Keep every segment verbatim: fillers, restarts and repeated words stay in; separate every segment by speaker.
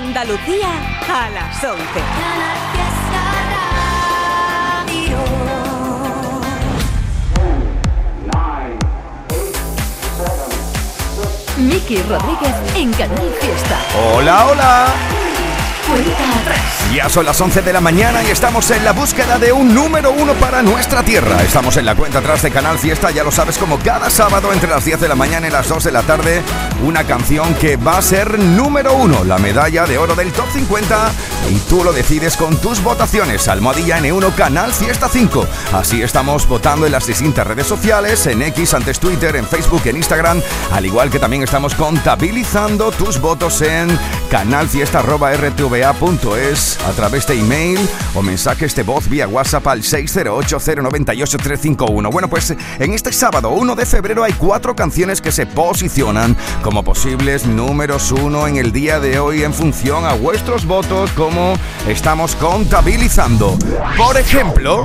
Speaker 1: Andalucía a las once.
Speaker 2: Miki Rodríguez en Canal Fiesta.
Speaker 3: Hola, hola.
Speaker 2: Cuenta atrás.
Speaker 3: Ya son las once de la mañana y estamos en la búsqueda de un número uno para nuestra tierra. Estamos en la cuenta atrás de Canal Fiesta, ya lo sabes, como cada sábado entre las diez de la mañana y las dos de la tarde, una canción que va a ser número uno, la medalla de oro del Top cincuenta, y tú lo decides con tus votaciones. Almohadilla ene uno, Canal Fiesta cinco. Así estamos votando en las distintas redes sociales, en X, antes Twitter, en Facebook, en Instagram, al igual que también estamos contabilizando tus votos en canalfiesta arroba r t v a punto es, a través de email o mensajes de voz vía WhatsApp al seis cero ocho cero nueve ocho tres cinco uno. Bueno, pues en este sábado uno de febrero hay cuatro canciones que se posicionan como posibles números uno en el día de hoy en función a vuestros votos, como estamos contabilizando. Por ejemplo,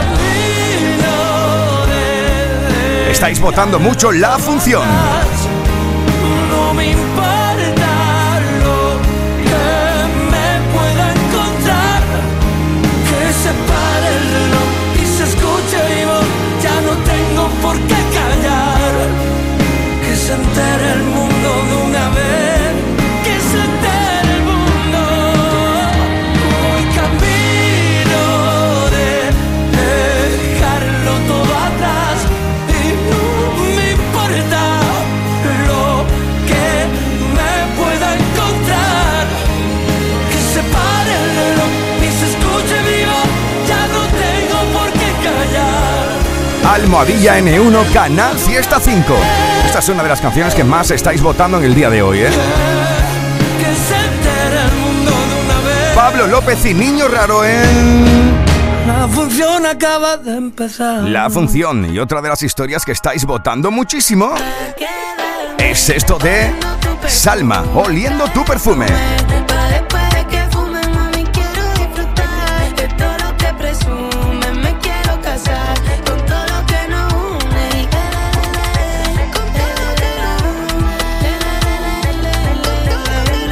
Speaker 3: estáis votando mucho La Función.
Speaker 4: No me importa lo que me pueda encontrar, que se pare el reloj y se escuche mi voz, ya no tengo por qué callar, que se entere el mundo de una vez, que se entere el mundo. Voy camino de dejarlo todo atrás y no me importa lo que me pueda encontrar, que se pare el reloj y se escuche mi voz, ya no tengo por qué callar.
Speaker 3: Almohadilla ene uno, Canal Fiesta cinco. Esta es una de las canciones que más estáis votando en el día de hoy, ¿eh?
Speaker 4: Que se entere el mundo de una vez.
Speaker 3: Pablo López y Niño Raro en
Speaker 4: La función acaba de empezar.
Speaker 3: La Función. Y otra de las historias que estáis votando muchísimo es esto de Salma, Oliendo tu perfume.
Speaker 5: Después de que fume, mami, quiero disfrutar de todo lo que presume. Me quiero casar con todo lo que nos une. Con todo lo que nos une. Con todo lo que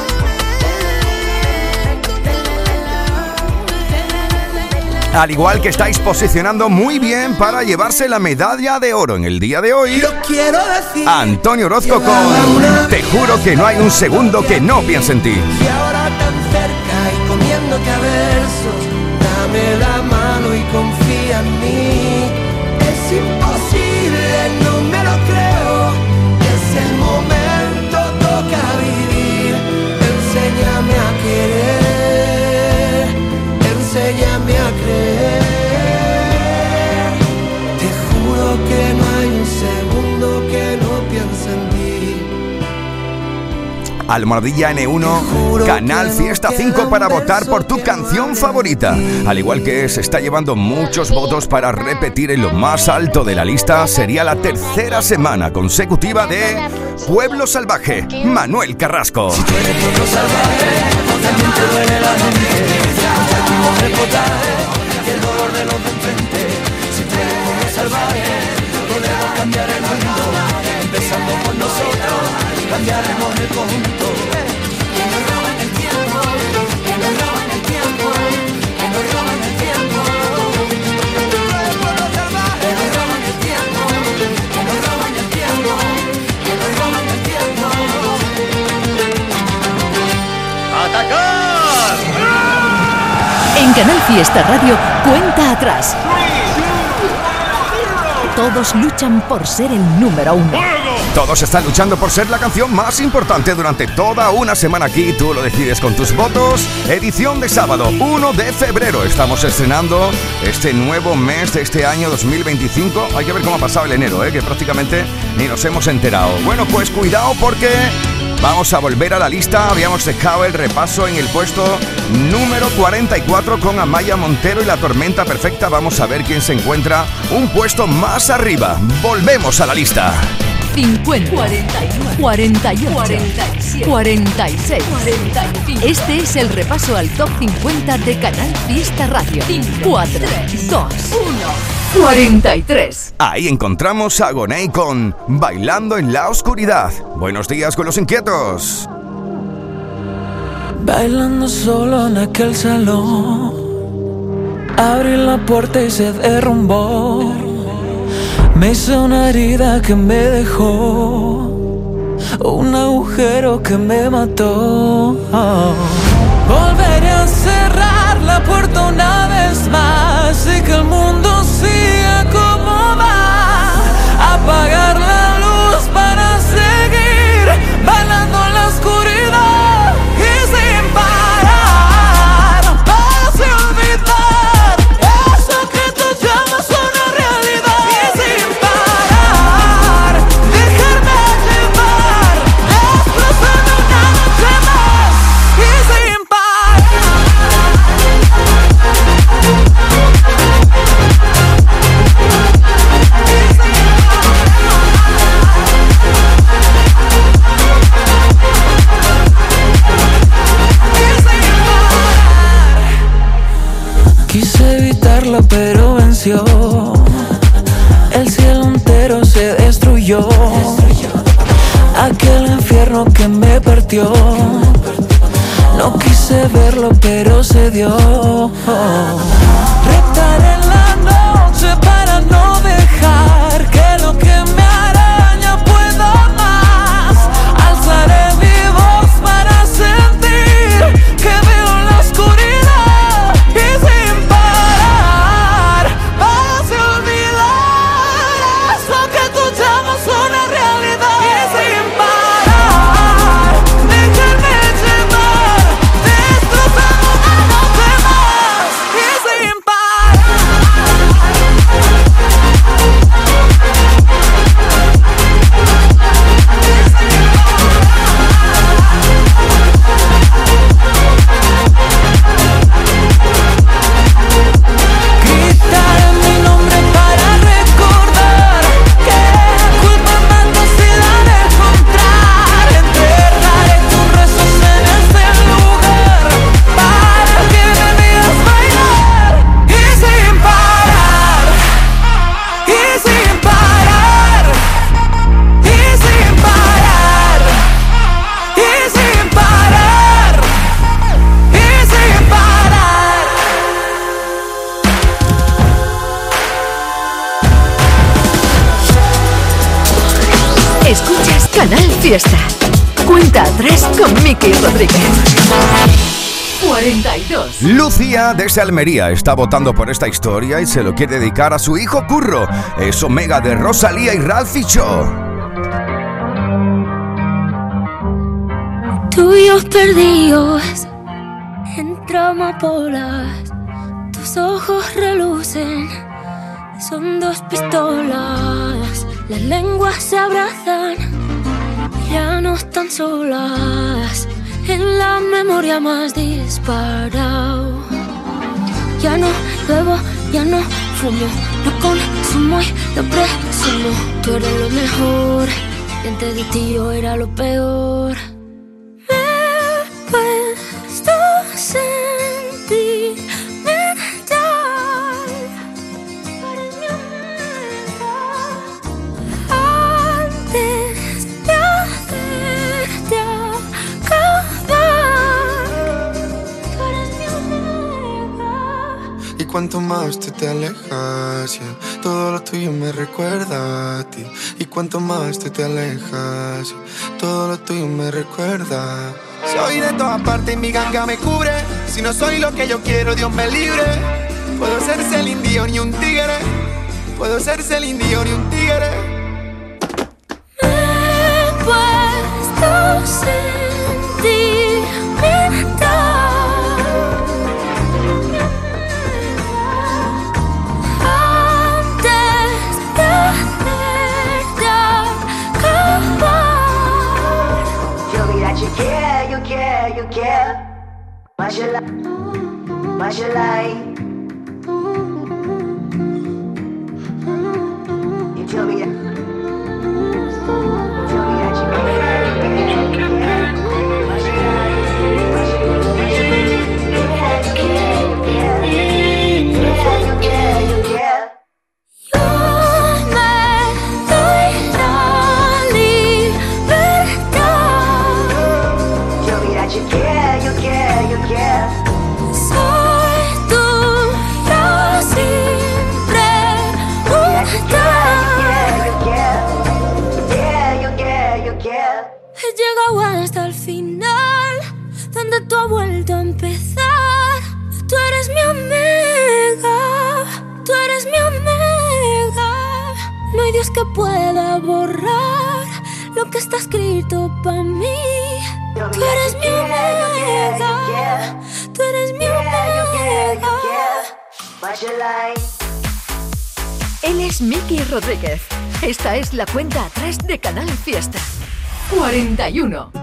Speaker 5: nos une.
Speaker 3: Al igual que estáis posicionando muy bien para llevarse la medalla de oro en el día de hoy,
Speaker 4: Yo quiero decir
Speaker 3: Antonio Orozco con Te juro que no hay un segundo que no piense en ti.
Speaker 4: y ahora tan cerca y comiéndote a versos, dame la mano y confía en mí. Es imposible, no me lo creo, es el momento, toca vivir. Enséñame a querer, enséñame a creer. Te juro que no hay un segundo que no piense en ti.
Speaker 3: Almohadilla ene uno, Canal Fiesta cinco para votar por tu canción favorita. Al igual que se está llevando muchos votos para repetir en lo más alto de la lista, sería la tercera semana consecutiva de Pueblo Salvaje, Manuel Carrasco.
Speaker 4: Pueblo salvaje, también te duele la gente. Escucha tu voz reportaje y el dolor de los de enfrente. Si tú eres pueblo salvaje, podemos cambiar el mundo. Empezando por nosotros, cambiaremos el conjunto.
Speaker 5: Que nos roban el tiempo, que nos roban el tiempo, que nos roban el tiempo.
Speaker 4: Pueblo salvaje,
Speaker 5: Que nos roban el tiempo, que nos roban el tiempo, que nos roban el tiempo.
Speaker 2: En Canal Fiesta Radio, cuenta atrás. Todos luchan por ser el número uno.
Speaker 3: Todos están luchando por ser la canción más importante durante toda una semana aquí. Tú lo decides con tus votos. Edición de sábado, uno de febrero. Estamos estrenando este nuevo mes de este año dos mil veinticinco. Hay que ver cómo ha pasado el enero, ¿eh? Que prácticamente ni nos hemos enterado. Bueno, pues cuidado porque vamos a volver a la lista. Habíamos dejado el repaso en el puesto número cuarenta y cuatro con Amaya Montero y La Tormenta Perfecta. Vamos a ver quién se encuentra un puesto más arriba. Volvemos a la lista.
Speaker 2: cincuenta, cuarenta y nueve, cuarenta y ocho, cuarenta y siete, cuarenta y seis, cuarenta y cinco. Este es el repaso al Top cincuenta de Canal Fiesta Radio. cuatro, dos, uno, cuarenta y tres.
Speaker 3: Ahí encontramos a Gonei con Bailando en la Oscuridad. Buenos días con los inquietos.
Speaker 4: bailando solo en aquel salón. Abrí la puerta y se derrumbó. Me hizo una herida que me dejó, un agujero que me mató. Oh. Volveré a cerrar la puerta una vez más y que el mundo siga como va. Apagar la luz para seguir bailando en la oscuridad y sin parar. Vas a olvidar eso que tú llamas una realidad y sin parar. Dejarme llevar, destrozando una noche más y sin quise evitarlo pero venció. El cielo entero se destruyó. Aquel infierno que me partió. No quise verlo pero se dio. Reptaré la noche para no dejar que lo que me araña pueda más. Alzaré mi voz para sentir que veo en la oscuridad y sin parar. Vas a olvidar eso que tú llamas una realidad y sin parar. Déjame llevar, destrozando una noche más y sin parar. Gritaré mi nombre para recordar que la culpa me han decidido de encontrar. Enterraré tus rezos en este lugar para que me veas bailar y sin parar, y sin parar, y sin parar, y sin parar, y sin parar.
Speaker 2: Escuchas Canal Fiesta. Cuenta atrás con Miki Rodríguez. cuarenta y dos.
Speaker 3: Lucía desde Almería está votando por esta historia y se lo quiere dedicar a su hijo Curro. Es Omega de Rosalía y Ralph Ficho.
Speaker 6: Tuyos perdidos entre amapolas, tus ojos relucen, son dos pistolas, las lenguas se abrazan, ya no están solas, en la memoria más disparado. Ya no bebo, ya no fumo, no consumo y lo presumo. Tú eres lo mejor y antes de ti yo era lo peor. Puesto sentimental, eres mi amiga. Antes de hacerte acabar, tú eres mi amiga.
Speaker 7: Y cuanto más tú te alejas, yeah, todo lo tuyo me recuerda a ti. Y cuanto más tú te alejas, yeah, todo lo tuyo me recuerda. Soy de todas partes y mi ganga me cubre. Si no soy lo que yo quiero, Dios me libre. Puedo ser Celine Dion y un tigre. Puedo ser Celine Dion y un tigre.
Speaker 6: Me he puesto sentimental. Antes de hacerte acabar.
Speaker 8: Show me that you care, you care, you care. What's your life? What's your life? You tell me that. You tell me that you care, you care, you care. What's your life? What's your life? You care, you care, you care. You care, you care, you care.
Speaker 6: Yo me doy la libertad.
Speaker 8: Show me that you care, you care.
Speaker 6: hay Dios que pueda borrar lo que está escrito para mí. Tú eres mi omega, tú eres mi omega.
Speaker 2: Él es Miki Rodríguez. Esta es la cuenta atrás de Canal Fiesta. cuarenta y uno.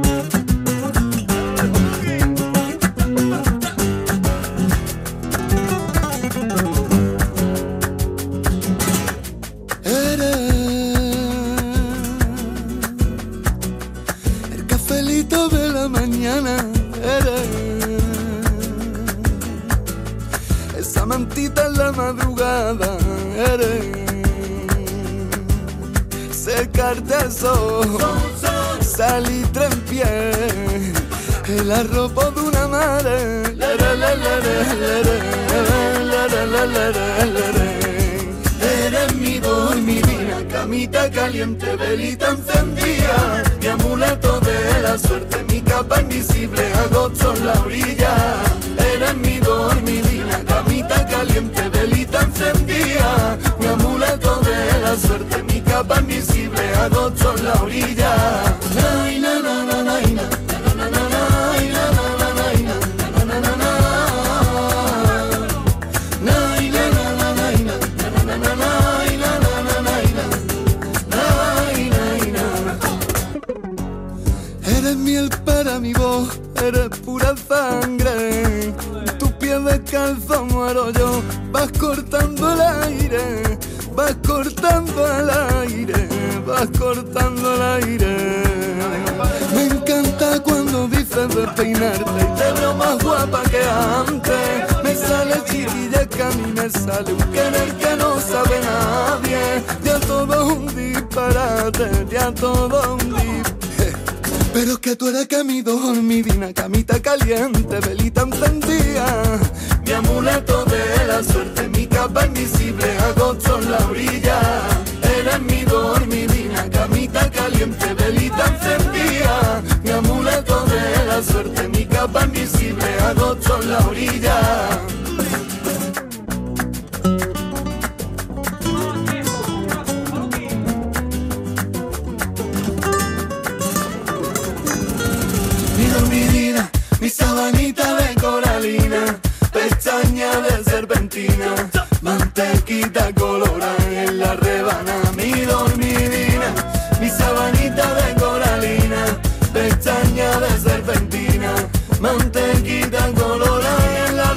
Speaker 7: Esa mantita en la madrugada eres, secarte el sol, salitre en pie, el arropo de una madre. Eres mi dormidina, camita caliente, velita encendida, mi amuleto de la suerte, mi capa invisible, agosto en la orilla. Eres mi dormidina, camita caliente, velita encendida, mi amuleto de la suerte, mi capa invisible, agosto en la orilla. Ay, na, na, na, na, na, na, na, na, na, ay, na, na, na, na, na, na, na, na, na. Eres miel para mi voz, eres pura sangre. Tu piel descalzo muero yo. Vas cortando el aire, vas cortando el aire, vas cortando el aire. Me encanta cuando dices de peinarte y te veo más guapa que antes. Me sale chiquilla que a mí me sale un querer que no sabe nadie. Ya todo un disparate, ya todo un disparate. Pero es que tú eres que mi dormidina, camita caliente, velita encendida, mi amuleto de la suerte, mi capa invisible, agosto en la orilla. Eres mi dormidina, camita caliente, velita encendida, mi amuleto de la suerte, mi capa invisible, agosto en la orilla. Mi sabanita de coralina, pestaña de serpentina, mantequita colorada en la rebana. Mi dormidina, mi sabanita de coralina, pestaña de serpentina, mantequita colorada en la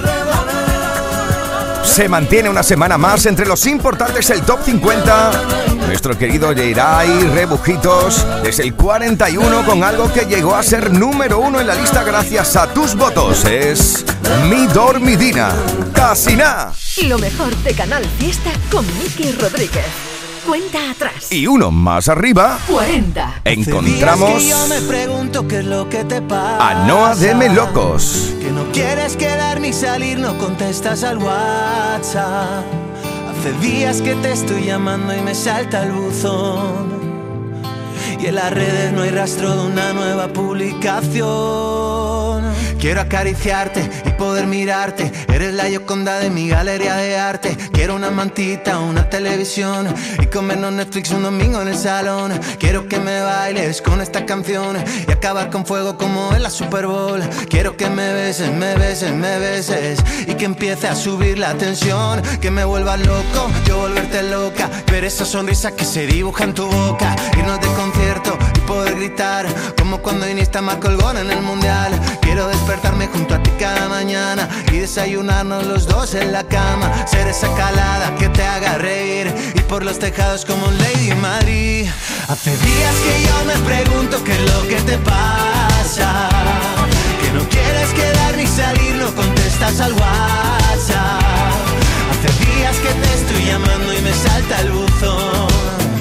Speaker 7: rebana.
Speaker 3: Se mantiene una semana más entre los importantes el Top cincuenta. Nuestro querido Jairai Rebujitos desde el cuarenta y uno con algo que llegó a ser número uno en la lista gracias a tus votos. Es Mi Dormidina. Casi nada.
Speaker 2: Lo mejor de Canal Fiesta con Miki Rodríguez. Cuenta atrás.
Speaker 3: Y uno más arriba,
Speaker 2: cuarenta.
Speaker 3: Encontramos
Speaker 4: que yo me pregunto qué es lo que te pasa.
Speaker 3: a Noa de Melocos.
Speaker 4: Que no quieres quedar ni salir, no contestas al WhatsApp. Hace días que te estoy llamando y me salta el buzón. Y en las redes no hay rastro de una nueva publicación. Quiero acariciarte y poder mirarte. Eres la Gioconda de mi galería de arte. Quiero una mantita, una televisión y comernos Netflix un domingo en el salón. Quiero que me bailes con esta canción y acabar con fuego como en la Super Bowl. Quiero que me beses, me beses, me beses y que empiece a subir la tensión. Que me vuelvas loco, yo volverte loca. Ver esa sonrisa que se dibuja en tu boca. Irnos de concierto y poder gritar como cuando Iniesta marcó el gol en el Mundial. Quiero despertarme junto a ti cada mañana y desayunarnos los dos en la cama. Ser esa calada que te haga reír y por los tejados como un Lady Madrid. Hace días que yo me pregunto qué es lo que te pasa. Que no quieres quedar ni salir, no contestas al WhatsApp. Hace días que te estoy llamando y me salta el buzón.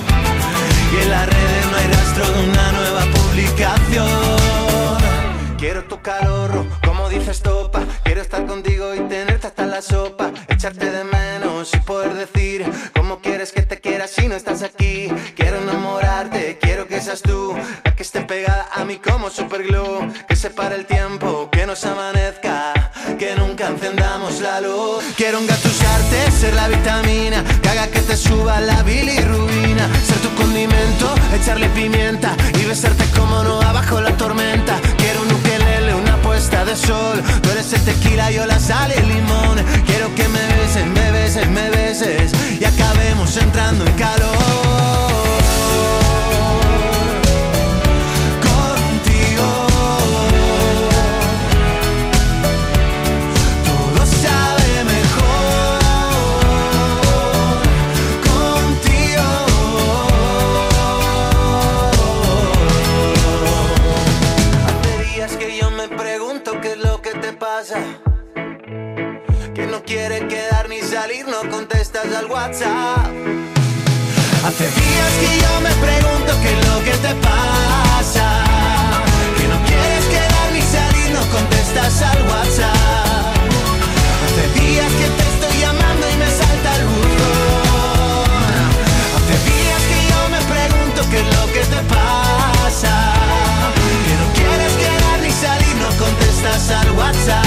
Speaker 4: Y en las redes no hay rastro de una nueva publicación. Quiero tu calor, como dices topa. Quiero estar contigo y tenerte hasta la sopa. Echarte de menos y poder decir cómo quieres que te quiera si no estás aquí. Quiero enamorarte, quiero que seas tú la que esté pegada a mí como superglue. Que separe el tiempo, que nos amanezca, que nunca encendamos la luz. Quiero engatusarte, ser la vitamina que haga que te suba la bilirrubina.
Speaker 9: echarle pimienta y besarte como no abajo la tormenta. Quiero un ukelele, una puesta de sol. Tú eres el tequila, yo la sal y el limón. Quiero que me beses, me beses, me beses y acabemos entrando en calor. Que no quiere quedar ni salir, no contestas al WhatsApp. Hace días que yo me pregunto qué es lo que te pasa. Que no quieres quedar ni salir, no contestas al WhatsApp. Hace días que te estoy llamando y me salta el buzón. Hace días que yo me pregunto qué es lo que te pasa. Que no quieres quedar ni salir, no contestas al WhatsApp.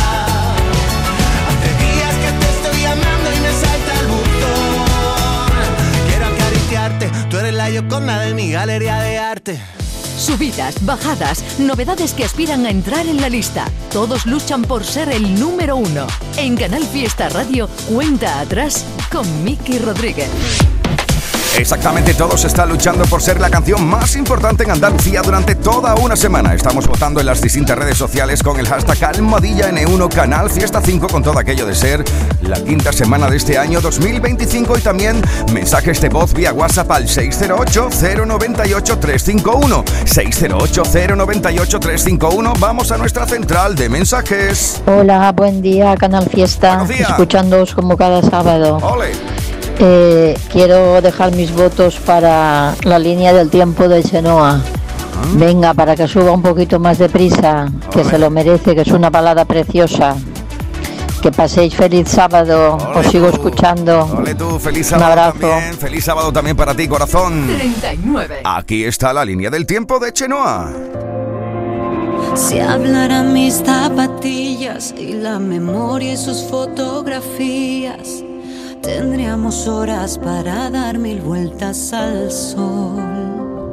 Speaker 9: Llamando y me salta el botón. Quiero acariciarte, tú eres la Yoconda de mi galería de arte.
Speaker 2: Subidas, bajadas, novedades que aspiran a entrar en la lista. Todos luchan por ser el número uno. En Canal Fiesta Radio, cuenta atrás con Miki Rodríguez.
Speaker 3: Exactamente, todos están luchando por ser la canción más importante en Andalucía durante toda una semana. Estamos votando en las distintas redes sociales con el hashtag Almohadilla N uno Canal Fiesta cinco, con todo aquello de ser la quinta semana de este año dos mil veinticinco, y también mensajes de voz vía WhatsApp al seis cero ocho, cero nueve ocho, tres cinco uno. seis cero ocho, cero nueve ocho, tres cinco uno. Vamos a nuestra central de mensajes.
Speaker 10: Hola, buen día, Canal Fiesta. Escuchándoos como cada sábado.
Speaker 3: Ole.
Speaker 10: Eh, quiero dejar mis votos para la línea del tiempo de Chenoa. Venga, para que suba un poquito más deprisa, que se lo merece, que es una balada preciosa. Que paséis feliz sábado, os sigo escuchando.
Speaker 3: Ole tú, feliz sábado.
Speaker 10: Un abrazo.
Speaker 3: También. Feliz sábado también para ti, corazón.
Speaker 2: treinta y nueve.
Speaker 3: Aquí está la línea del tiempo de Chenoa.
Speaker 11: Si hablaran mis zapatillas y la memoria y sus fotografías, tendríamos horas para dar mil vueltas al sol.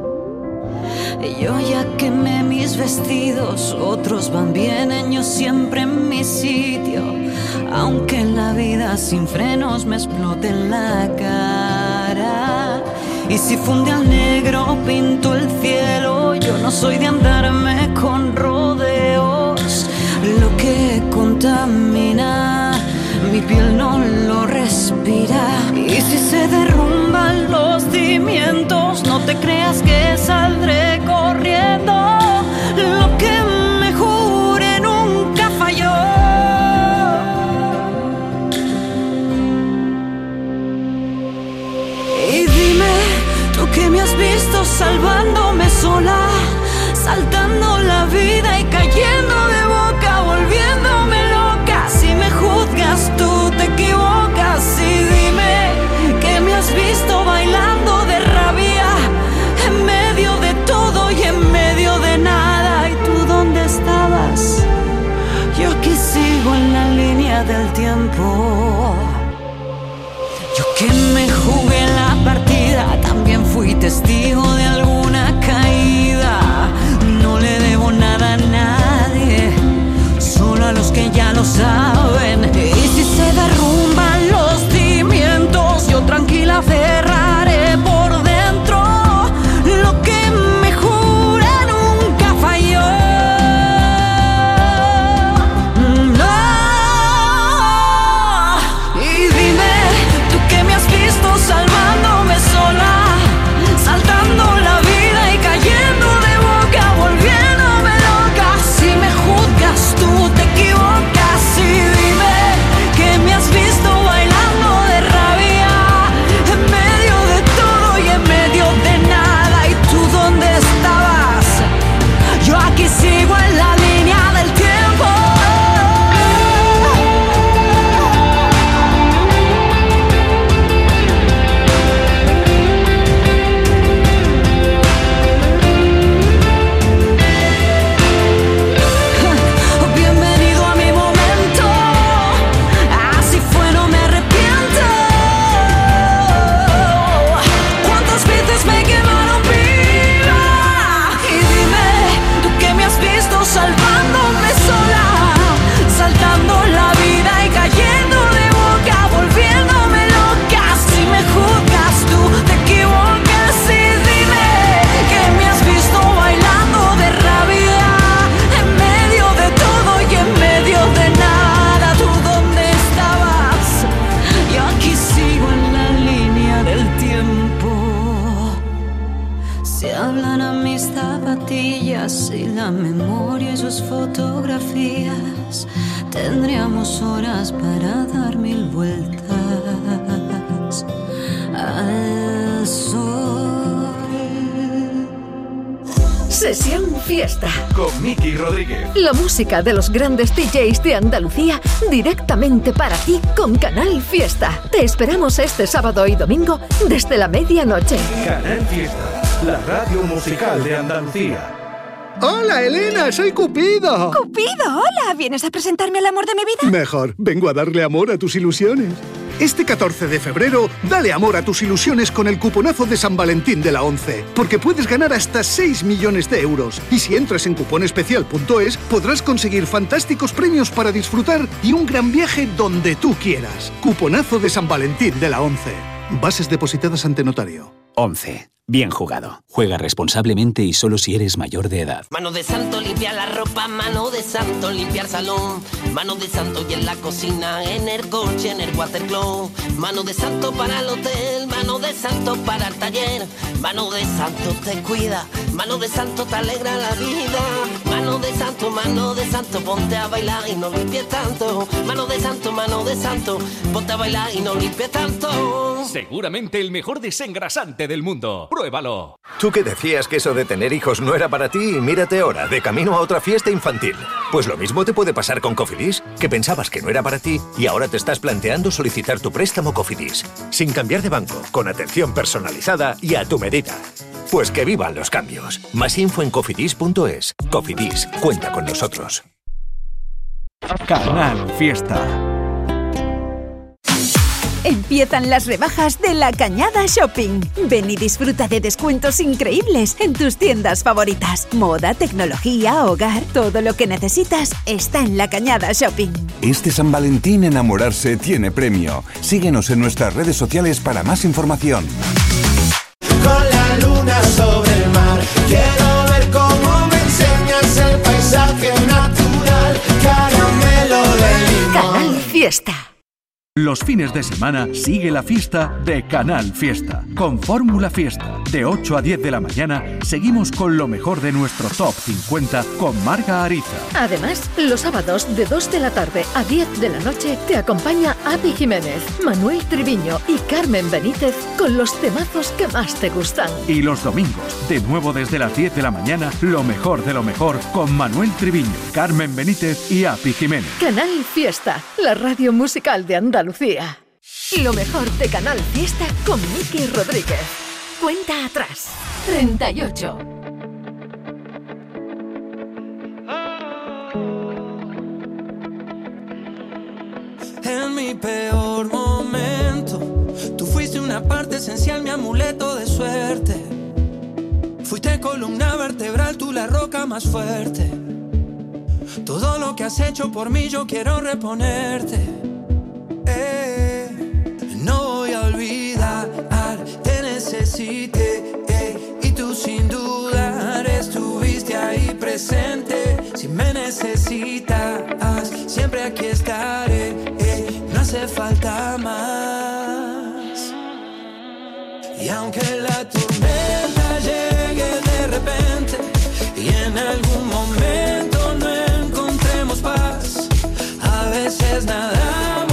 Speaker 11: Yo ya quemé mis vestidos, otros van, vienen, yo siempre en mi sitio. Aunque la vida sin frenos me explote en la cara. Y si funde al negro, pinto el cielo. Yo no soy de andarme con rodeos. Lo que contamina mi piel no lo respira. Y si se derrumban los cimientos, no te creas que saldré corriendo. Lo que me jure nunca falló. Y dime, tú que me has visto salvándome sola, saltando la vida y cayendo de boca, volviéndome loca. Si me juzgas tú te equivocas. Y dime que me has visto bailando de rabia, en medio de todo y en medio de nada. ¿Y tú dónde estabas? Yo aquí sigo en la línea del tiempo. Yo que me jugué la partida, también fui testigo de alguna caída. No le debo nada a nadie, solo a los que ya lo saben. Y si se derrumban los cimientos, yo tranquila cerraré por dentro. Lo que me jure nunca falló. No. Y dime, tú que me has visto salvándome sola, saltando la vida y cayendo de boca, volviéndome loca. Si me juzgas tú te equivocas. Y dime que me has visto bailando de rabia, en días y la memoria y sus fotografías. Tendríamos horas para dar mil vueltas al sol.
Speaker 2: Sesión Fiesta.
Speaker 12: Con Miki Rodríguez.
Speaker 2: La música de los grandes D Js de Andalucía directamente para ti con Canal Fiesta. Te esperamos este sábado y domingo desde la medianoche.
Speaker 12: Canal Fiesta, la radio musical de Andalucía.
Speaker 13: ¡Hola, Elena! ¡Soy Cupido!
Speaker 14: ¡Cupido! ¡Hola! ¿Vienes a presentarme al amor de mi vida?
Speaker 13: Mejor, vengo a darle amor a tus ilusiones. Este catorce de febrero, dale amor a tus ilusiones con el cuponazo de San Valentín de la ONCE, porque puedes ganar hasta seis millones de euros. Y si entras en cuponespecial punto es, podrás conseguir fantásticos premios para disfrutar y un gran viaje donde tú quieras. Cuponazo de San Valentín de la ONCE. Bases depositadas ante notario.
Speaker 15: ONCE. Bien jugado. Juega responsablemente y solo si eres mayor de edad.
Speaker 16: Mano de santo limpia la ropa, mano de santo limpiar salón, mano de santo y en la cocina, en el coche, en el watercloak, mano de santo para el hotel, mano de santo para el taller, mano de santo te cuida, mano de santo te alegra la vida, mano de santo, mano de santo, ponte a bailar y no limpies tanto, mano de santo, mano de santo, ponte a bailar y no limpies tanto.
Speaker 17: Seguramente el mejor desengrasante del mundo. ¡Pruébalo!
Speaker 18: Tú que decías que eso de tener hijos no era para ti y mírate ahora, de camino a otra fiesta infantil. Pues lo mismo te puede pasar con Cofidis, que pensabas que no era para ti y ahora te estás planteando solicitar tu préstamo Cofidis. Sin cambiar de banco, con atención personalizada y a tu medida. Pues que vivan los cambios. Más info en cofidis punto es. Cofidis, cuenta con nosotros.
Speaker 12: Canal Fiesta.
Speaker 1: Empiezan las rebajas de La Cañada Shopping. Ven y disfruta de descuentos increíbles en tus tiendas favoritas. Moda, tecnología, hogar, todo lo que necesitas está en La Cañada Shopping.
Speaker 19: Este San Valentín enamorarse tiene premio. Síguenos en nuestras redes sociales para más información.
Speaker 9: Con la luna sobre el mar, quiero ver cómo me enseñas el paisaje natural. Caramelo de limón.
Speaker 2: Canal Fiesta.
Speaker 12: Los fines de semana sigue la fiesta de Canal Fiesta. Con Fórmula Fiesta, de ocho a diez de la mañana, seguimos con lo mejor de nuestro Top cincuenta con Marga Ariza.
Speaker 2: Además, los sábados de dos de la tarde a diez de la noche te acompaña Api Jiménez, Manuel Triviño y Carmen Benítez con los temazos que más te gustan.
Speaker 12: Y los domingos, de nuevo desde las diez de la mañana, lo mejor de lo mejor con Manuel Triviño, Carmen Benítez y Api Jiménez.
Speaker 2: Canal Fiesta, la radio musical de Andalucía. Lucía. Lo mejor de Canal Fiesta con Miki Rodríguez. Cuenta atrás. treinta y ocho.
Speaker 4: En mi peor momento, tú fuiste una parte esencial, mi amuleto de suerte. Fuiste columna vertebral, tú la roca más fuerte. Todo lo que has hecho por mí yo quiero reponerte. Eh, no voy a olvidar, te necesité, eh, y tú sin dudar estuviste ahí presente. Si me necesitas, siempre aquí estaré, eh, no hace falta más. Y aunque la tormenta llegue de repente y en algún momento no encontremos paz, a veces nadamos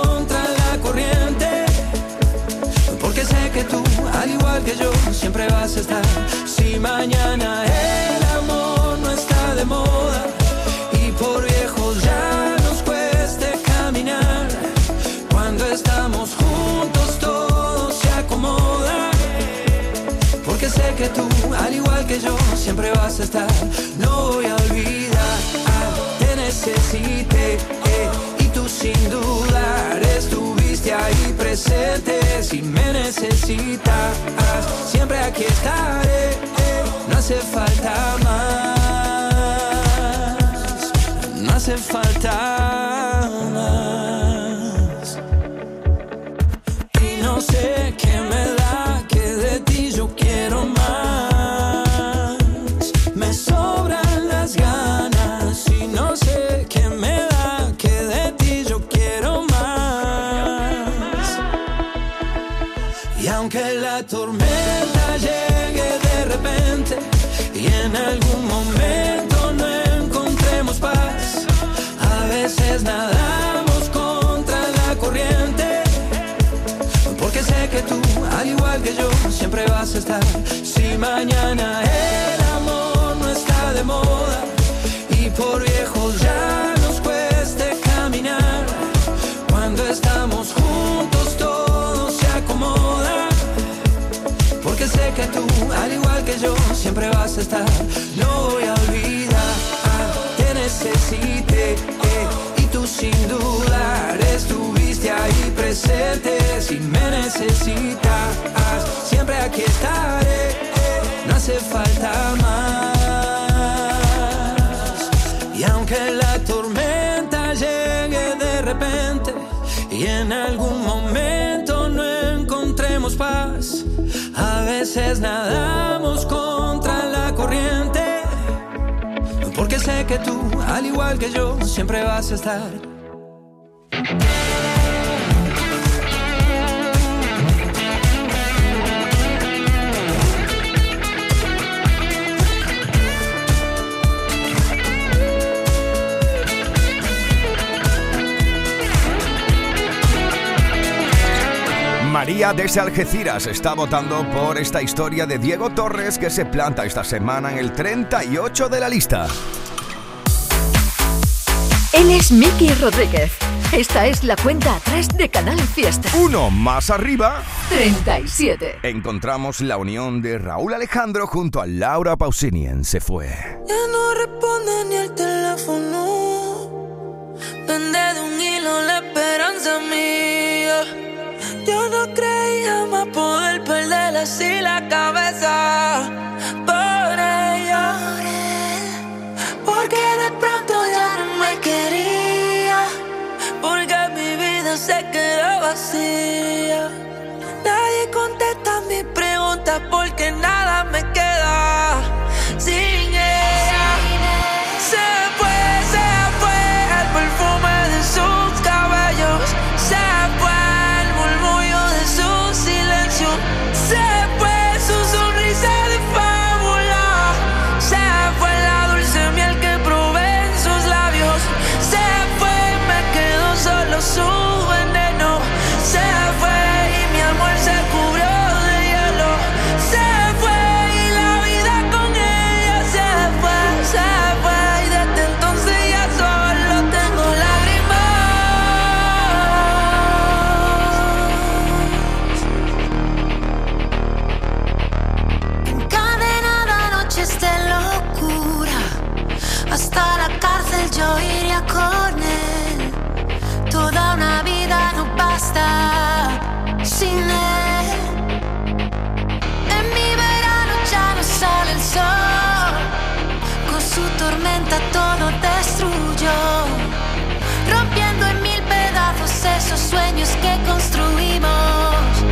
Speaker 4: que tú, al igual que yo, siempre vas a estar. Si mañana el amor no está de moda y por viejos ya nos cueste caminar, cuando estamos juntos todo se acomoda. Porque sé que tú, al igual que yo, siempre vas a estar. No voy a olvidar, te necesité, eh, y tú sin dudar estuviste ahí presente. Si me necesitas, siempre aquí estaré, eh, no hace falta más, no hace falta más. Y no sé qué me da, que de ti yo quiero más. Me sobran las ganas y no sé qué me da, que de ti yo quiero más. Y aunque la tormenta llegue de repente y en algún momento no encontremos paz. A veces nadamos contra la corriente, porque sé que tú, al igual que yo, siempre vas a estar. Si mañana el amor no está de moda y por viejos ya nos cueste caminar, cuando estamos juntos todo se acomoda, porque sé que tú, al igual que yo, siempre vas a estar. No voy a olvidar, te necesité, eh, y tú sin dudar estuviste ahí presente. Si me necesitas, siempre aquí estaré, eh, no hace falta más. Y aunque la tormenta llegue de repente y en algún momento no encontremos paz, a veces nadamos contra la corriente, porque sé que tú, al igual que yo, siempre vas a estar.
Speaker 3: María desde Algeciras está votando por esta historia de Diego Torres, que se planta esta semana en el treinta y ocho de la lista.
Speaker 2: Él es Miki Rodríguez. Esta es la cuenta atrás de Canal Fiesta.
Speaker 3: Uno más arriba,
Speaker 2: treinta y siete.
Speaker 3: Encontramos la unión de Raúl Alejandro junto a Laura Pausini en Se Fue.
Speaker 11: Ya no responde ni el teléfono, pende de un hilo la esperanza mía. Yo no creí jamás poder perder así la cabeza por ella, porque de pronto ya no me quería, porque mi vida se quedó vacía. Nadie contesta mis preguntas porque nada me queda sin ella. Se fue, se fue el perfume de sus cabellos, se fue se fue su sonrisa de fábula, se fue la dulce miel que probé en sus labios, se fue, me quedó solo su veneno, se fue y mi amor se cubrió de hielo, se fue y la vida con ella se fue, se fue y desde entonces ya solo tengo lágrimas. Hasta la cárcel yo iría con él. Toda una vida no basta sin él. En mi verano ya no sale el sol, con su tormenta todo destruyó, rompiendo en mil pedazos esos sueños que construimos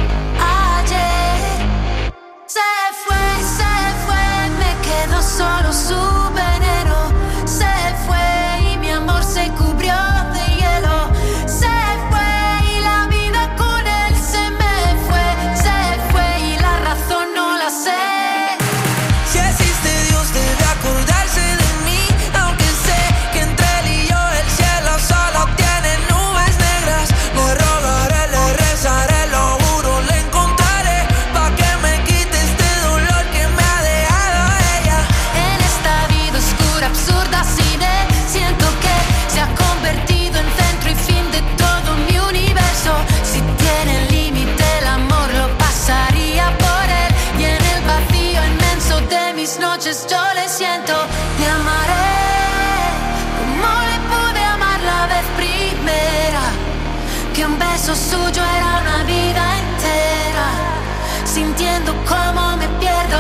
Speaker 11: ayer. Se fue, se fue, me quedó solo su veneno, se fue y mi amor se cubrió de hielo, se fue y la vida con él se me fue, se fue y la razón no la sé. Si existe Dios debe acordarse de mí, aunque sé que entre él y yo el cielo solo tiene nubes negras. Le rogaré, le rezaré, lo juro, le encontraré, pa' que me quite este dolor que me ha dejado ella. En esta vida oscura, absurda, sin él, siento que se ha convertido en centro y fin de todo mi universo. Si tiene límite el amor lo pasaría por él, y en el vacío inmenso de mis noches yo le siento. Le amaré como le pude amar la vez primera, que un beso suyo era una vida entera, sintiendo cómo me pierdo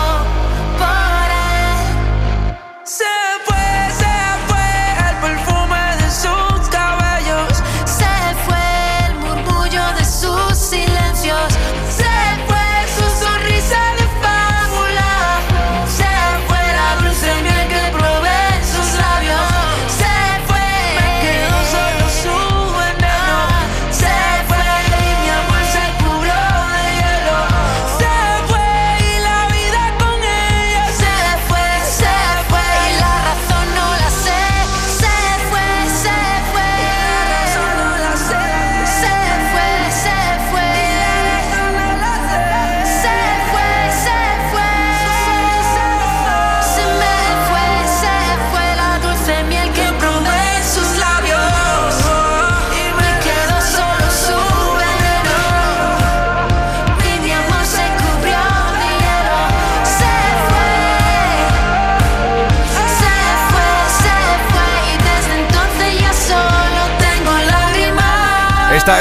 Speaker 11: por él. Se fue, se fue el perfume de sus cabellos, se fue el murmullo de sus silencios, se fue su sonrisa de fábula, se fue la dulce miel que probé en sus labios, se fue, me quedó solo su veneno, se fue y mi amor se cubrió de hielo, se fue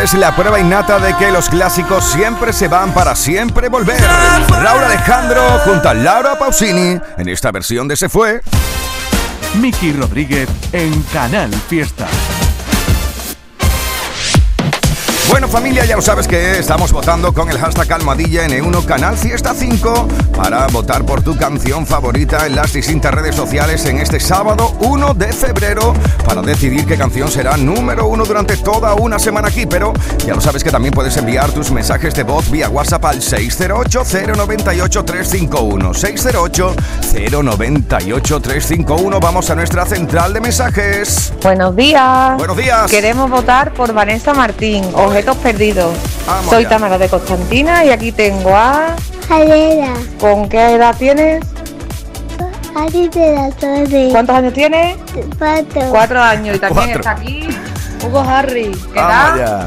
Speaker 3: es la prueba innata de que los clásicos siempre se van para siempre volver. Raúl Alejandro junto a Laura Pausini en esta versión de Se Fue.
Speaker 12: Miki Rodríguez en Canal Fiesta.
Speaker 3: Bueno, familia, ya lo sabes que estamos votando con el hashtag Almohadilla N uno Canal Fiesta cinco para votar por tu canción favorita en las distintas redes sociales en este sábado uno de febrero para decidir qué canción será número uno durante toda una semana aquí. Pero ya lo sabes que también puedes enviar tus mensajes de voz vía WhatsApp al seis cero ocho, cero nueve ocho, tres cinco uno. seis cero ocho, cero nueve ocho, tres cinco uno. Vamos a nuestra central de mensajes.
Speaker 20: Buenos días.
Speaker 3: Buenos días.
Speaker 20: Queremos votar por Vanessa Martín. Objetos perdidos.
Speaker 3: Vamos
Speaker 20: Soy
Speaker 3: ya.
Speaker 20: Tamara de Constantina y aquí tengo a...
Speaker 21: Alera.
Speaker 20: ¿Con qué edad tienes?
Speaker 21: Ari de la Torre.
Speaker 20: ¿Cuántos años tienes?
Speaker 21: Cuatro.
Speaker 20: Cuatro años. Y también
Speaker 3: Cuatro.
Speaker 20: está aquí Hugo Harry. ¿Qué
Speaker 3: Vamos
Speaker 20: edad?
Speaker 3: ya.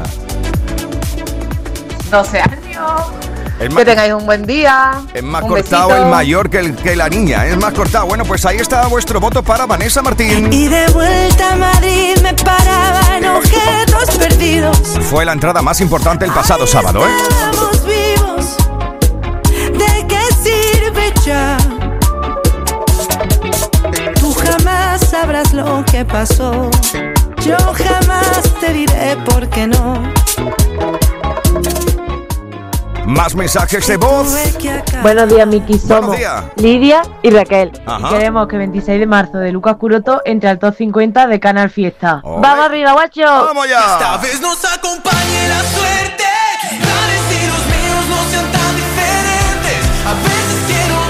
Speaker 20: doce años.
Speaker 3: Es
Speaker 20: Que
Speaker 3: más,
Speaker 20: tengáis un buen día.
Speaker 3: es más
Speaker 20: un
Speaker 3: cortado
Speaker 20: besito.
Speaker 3: el mayor que, el, que la niña. Es más cortado. Bueno, pues ahí está vuestro voto para Vanessa Martín.
Speaker 11: Y de vuelta a Madrid me paraba en objetos perdidos.
Speaker 3: Fue la entrada más importante el pasado sábado, ¿eh?
Speaker 11: Estábamos vivos. ¿De qué sirve ya? Tú jamás sabrás lo que pasó. Yo jamás te diré por qué no.
Speaker 3: Más mensajes de voz.
Speaker 22: Buenos días, Miki. Somos
Speaker 3: días.
Speaker 22: Lidia y Raquel.
Speaker 3: Ajá.
Speaker 22: Y queremos que veintiséis de marzo de Lucas Curoto entre al top cincuenta de Canal Fiesta.
Speaker 3: Ole.
Speaker 22: ¡Vamos arriba, guacho!
Speaker 3: ¡Vamos ya!
Speaker 9: Esta vez nos acompañe la suerte. Tus planes y los míos no sean tan diferentes. A veces quiero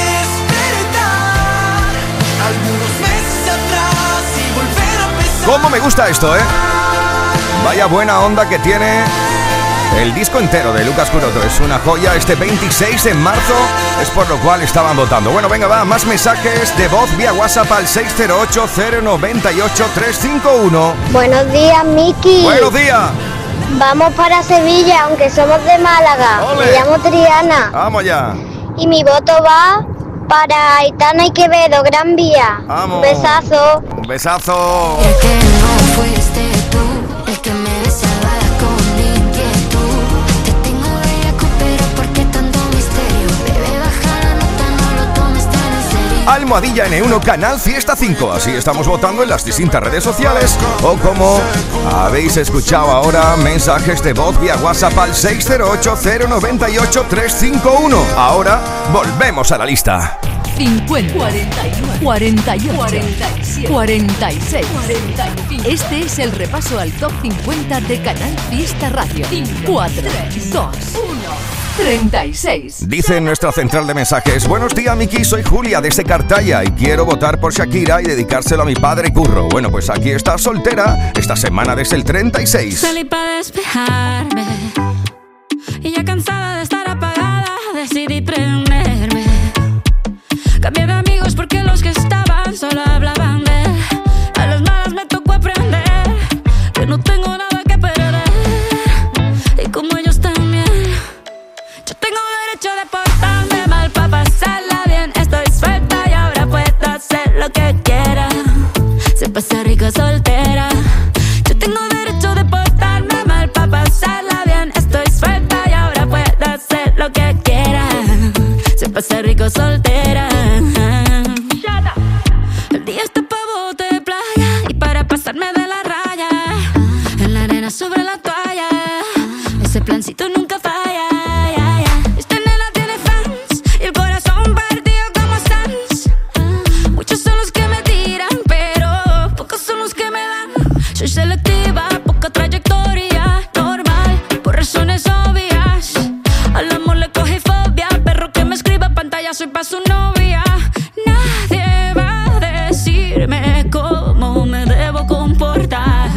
Speaker 9: despertar algunos meses atrás y volver a empezar.
Speaker 3: ¿Cómo me gusta esto, eh? Vaya buena onda que tiene el disco entero de Lucas Curoto. Es una joya. Este veintiséis de marzo es por lo cual estaban votando. Bueno, venga, va, más mensajes de voz vía WhatsApp al seis cero ocho, cero nueve ocho, tres cinco uno.
Speaker 21: Buenos días, Miki.
Speaker 3: Buenos días.
Speaker 21: Vamos para Sevilla, aunque somos de Málaga.
Speaker 3: Ole.
Speaker 21: Me llamo Triana.
Speaker 3: Vamos ya.
Speaker 21: Y mi voto va para Aitana y Quevedo, Gran Vía.
Speaker 3: Vamos.
Speaker 21: Un besazo.
Speaker 3: Un besazo.
Speaker 6: Que no fuiste tú el que me deseaba con inquietud. Te tengo bellaco, pero ¿por qué tanto misterio? Bebé, baja la nota, no lo tomes tan en serio.
Speaker 3: Almohadilla N uno Canal Fiesta cinco. Así estamos votando en las distintas redes sociales. O como habéis escuchado ahora, mensajes de voz vía WhatsApp al seis cero ocho, cero nueve ocho, tres cinco uno. Ahora volvemos a la lista.
Speaker 2: cincuenta, cuarenta y nueve, cuarenta y ocho, cuarenta y siete, cuarenta y seis, cuarenta y cinco. Este es el repaso al top cincuenta de Canal Fiesta Radio. cuatro, dos, uno, treinta y seis.
Speaker 3: Dice en nuestra central de mensajes: buenos días, Miki, soy Julia desde Cartaya y quiero votar por Shakira y dedicárselo a mi padre Curro. Bueno, pues aquí está soltera esta semana desde el treinta y seis.
Speaker 11: Salí para despejarme y ya cansada de estar apagada decidí prenderme. Cambié de amigos porque los que estaban solo hablaban de él. A las malas me tocó aprender que no tengo nada que perder. Y como ellos también, yo tengo derecho de portarme mal para pasarla bien. Estoy suelta y ahora puedo hacer lo que quiera. Se pasa rico soltera. Yo tengo derecho de portarme mal para pasarla bien. Estoy suelta y ahora puedo hacer lo que quiera. Se pasa rico soltera. El día está pa' bote de playa y para pasarme de la raya. En la arena sobre la toalla. Ese plancito nunca falla. Ya, ya. Esta nena tiene fans y el corazón partido como Sans. Muchos son los que me tiran, pero pocos son los que me dan. Soy selectiva, poca trayectoria, normal, por razones obvias. Al amor le cogí fobia, perro que me escriba pantalla, soy pa' su novia. Nadie va a decirme cómo me debo comportar.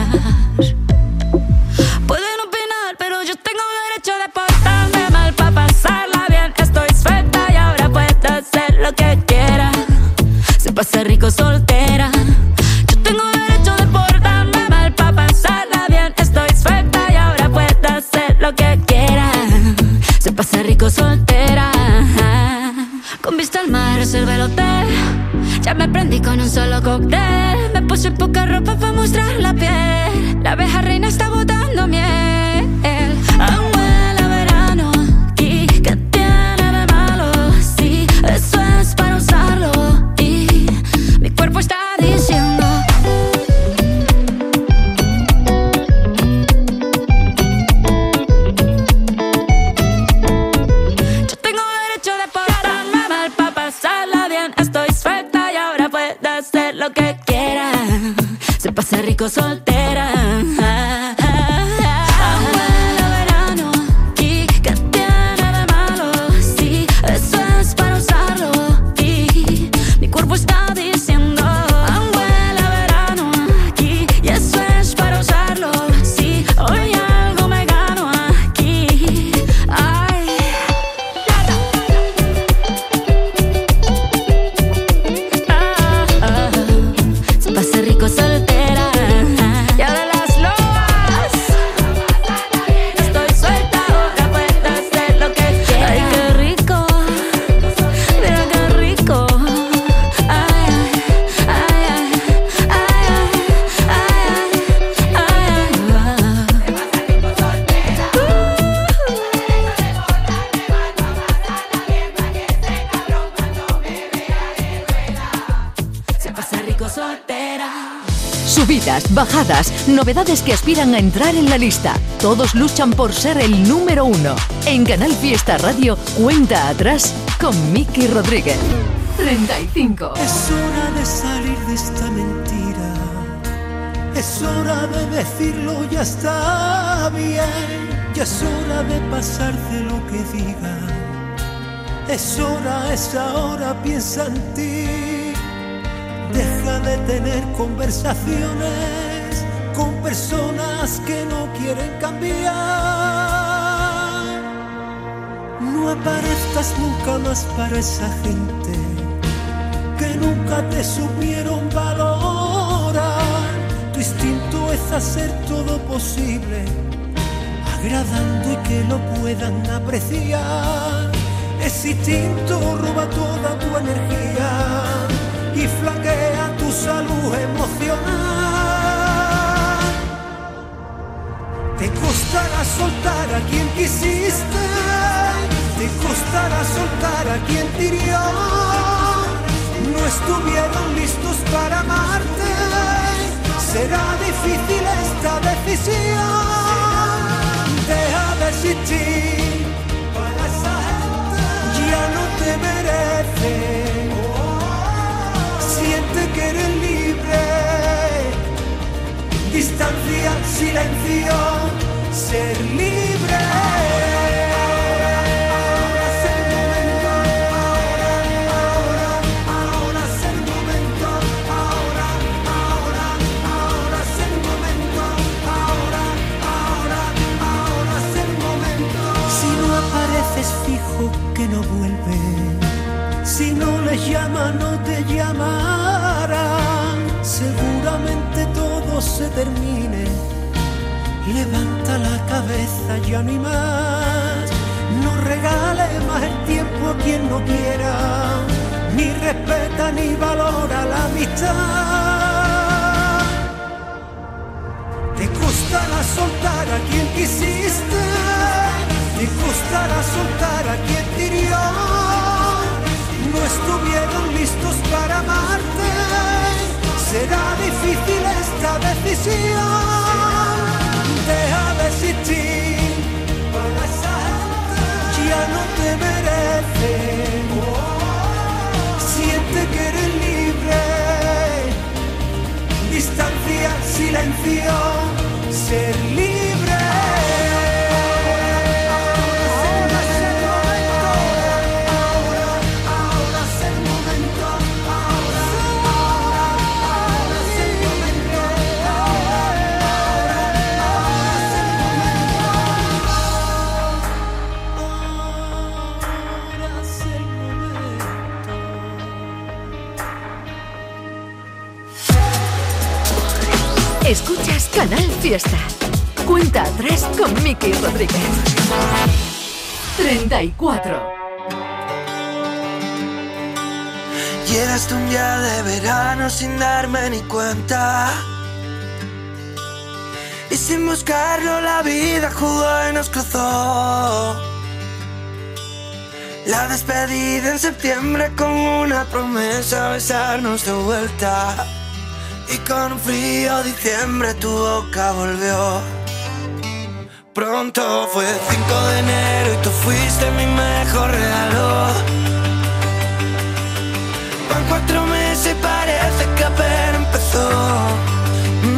Speaker 11: Pueden opinar, pero yo tengo derecho de portarme mal pa' pasarla bien. Estoy suelta y ahora puedo hacer lo que quiera. Se pasa rico soltera. Yo tengo derecho de portarme mal pa' pasarla bien. Estoy suelta y ahora puedo hacer lo que quiera. Se pasa rico soltera. Con vista al mar reservé el hotel. Ya me prendí con un solo cóctel. Me puse poca ropa para mostrar la piel. La abeja reina está botando miel.
Speaker 6: Se pasa rico soltera.
Speaker 2: Subidas, bajadas, novedades que aspiran a entrar en la lista. Todos luchan por ser el número uno. En Canal Fiesta Radio, cuenta atrás con Miki Rodríguez. treinta y cinco.
Speaker 4: Es hora de salir de esta mentira. Es hora de decirlo, ya está bien. Ya es hora de pasar de lo que digan. Es hora, es ahora, piensa en ti. Deja de tener conversaciones con personas que no quieren cambiar. No aparezcas nunca más para esa gente que nunca te supieron valorar. Tu instinto es hacer todo posible, agradando y que lo puedan apreciar. Ese instinto roba toda tu energía y flaquea tu salud emocional. Te costará soltar a quien quisiste, te costará soltar a quien te hirió. No estuvieron listos para amarte, será difícil esta decisión. Deja de existir para esa gente, ya no te merece. Siente que eres libre. Distancia, silencio, ser libre. Ahora es el momento, ahora, ahora, ahora es el momento, ahora, ahora, ahora es el momento, ahora, ahora, ahora es el momento. Si no apareces fijo que no vuelve. Si no les llama, no te llamarán. Seguramente todo se termine. Levanta la cabeza, ya no hay más. No regale más el tiempo a quien no quiera, ni respeta ni valora la amistad. Te costará soltar a quien quisiste, te costará soltar a quien te hirió. No estuvieron listos para amarte, será difícil esta decisión. Deja de existir para esa gente, ya no te merece. Siente que eres libre. Distancia, silencio, ser libre.
Speaker 2: Escuchas Canal Fiesta. Cuenta atrás con Miki Rodríguez. treinta y cuatro.
Speaker 9: Llegaste un día de verano sin darme ni cuenta, y sin buscarlo la vida jugó y nos cruzó. La despedida en septiembre con una promesa, besarnos de vuelta. Y con un frío diciembre tu boca volvió. Pronto fue cinco de enero y tú fuiste mi mejor regalo. Van cuatro meses y parece que apenas empezó.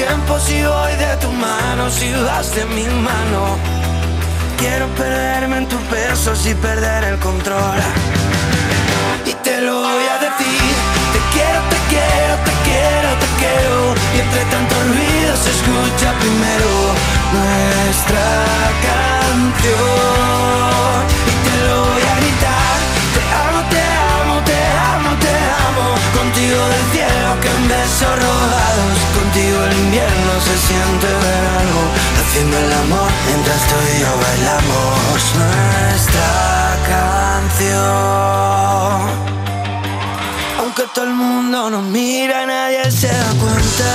Speaker 4: tiempo si voy de tu mano, si vas de mi mano. Quiero perderme en tus besos y perder el control. Y te lo voy a decir, te quiero, te quiero, te quiero, te quiero. Y entre tanto ruido se escucha primero nuestra canción. Y te lo voy a gritar, te amo, te amo, te amo, te amo. Contigo del cielo que en besos robados, contigo el invierno se siente verano. Haciendo el amor mientras tú y yo bailamos nuestra canción. Aunque todo el mundo nos mira, nadie se da cuenta.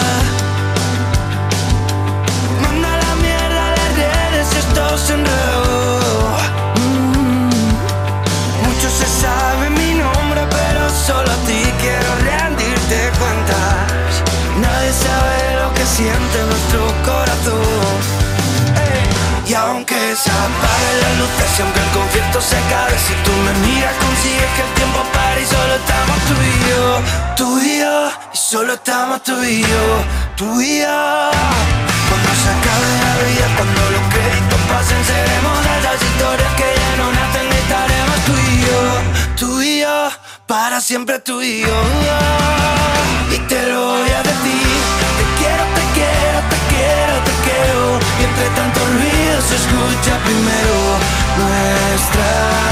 Speaker 4: Manda la mierda a las redes, esto se enredó. mm. Mucho se sabe mi nombre, pero solo a ti quiero rendirte cuentas. Nadie sabe lo que siente nuestro corazón. Y aunque se apaguen las luces y aunque el concierto se acabe, si tú me miras consigues que el tiempo pare y solo estamos tú y yo. Tú y yo, y solo estamos tú y yo. Tú y yo. Cuando se acabe la vida, cuando los créditos pasen, seremos de esas historias que ya no nacen, estaremos tú y yo. Tú y yo, para siempre tú y yo. Y te lo voy a decir, te quiero, te quiero, te quiero, te quiero. Y entre tanto ruido se escucha primero nuestra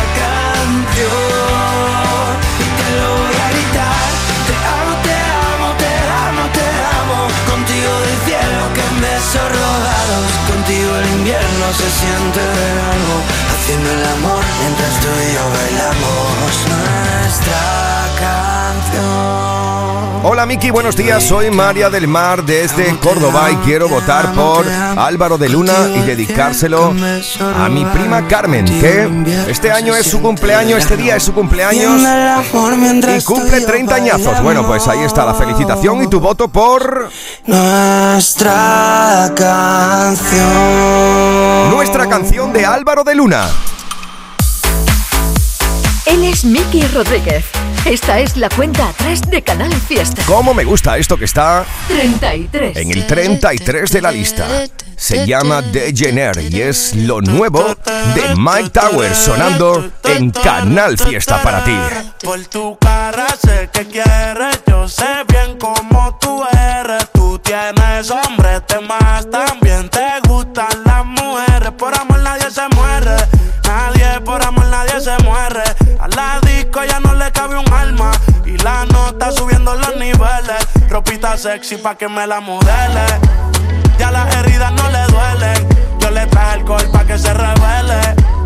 Speaker 4: canción. Y te lo voy a gritar, te amo, te amo, te amo, te amo. Contigo del cielo que en besos robados, contigo el invierno se siente verano. Haciendo el amor mientras tú y yo bailamos nuestra canción.
Speaker 3: Hola Miki, buenos días, soy María del Mar desde Córdoba y quiero votar por Álvaro de Luna y dedicárselo a mi prima Carmen, que este año es su cumpleaños, este día es su cumpleaños y cumple treinta añazos. Bueno, pues ahí está la felicitación y tu voto por...
Speaker 4: Nuestra canción.
Speaker 3: Nuestra canción de Álvaro de Luna.
Speaker 2: Él es Miki Rodríguez. Esta es la cuenta atrás de Canal Fiesta.
Speaker 3: ¿Cómo me gusta esto que está
Speaker 2: treinta y tres
Speaker 3: en el treinta y tres de la lista? Se llama Degener y es lo nuevo de Mike Towers sonando en Canal Fiesta para ti.
Speaker 5: Por tu cara sé que quieres, yo sé bien cómo tú eres. Tú tienes hombres, temas también te gustan las mujeres. Por amor nadie se muere, nadie por amor nadie se muere. A la disco ya no le cabe un alma y la nota subiendo los niveles. Ropita sexy pa' que me la modele. Ya las heridas no le duelen. Yo le traje alcohol pa' que se revele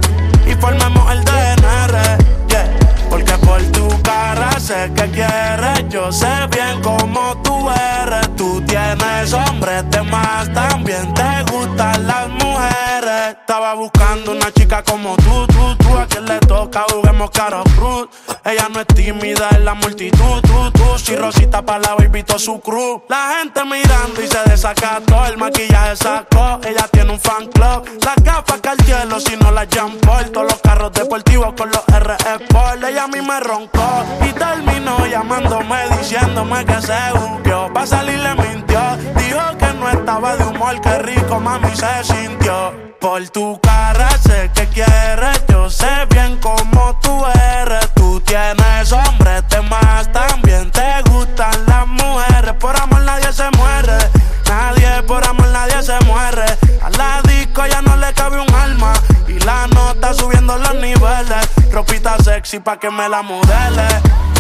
Speaker 5: y formemos el D N R, yeah. Porque por tu cara sé que quieres, yo sé bien cómo tú eres. Tú tienes hombres, temas también te gustan las mujeres. Estaba buscando una chica como tú, tú, tú. A quien le toca juguemos caro cruz. Ella no es tímida en la multitud, tú, tú. Si Rosita pa' la baby to su cruz. La gente mirando y se desacató. El maquillaje sacó, ella tiene un fan club. Las gafas Cartier, si no las Jean Paul. Todos los carros deportivos con los R Sport. Ella a mí me roncó y terminó llamándome diciéndome que se juzgó. Pa' salir le mintió, dijo que no estaba de humor. Qué rico mami se sintió. Por tu cara sé que quieres, yo sé bien cómo tú eres. Tú tienes hombres, temas también te gustan las mujeres. Por amor nadie se muere, nadie por amor nadie se muere. A la disco ya no le cabe un alma y la nota subiendo los niveles. Ropita sexy pa' que me la modele.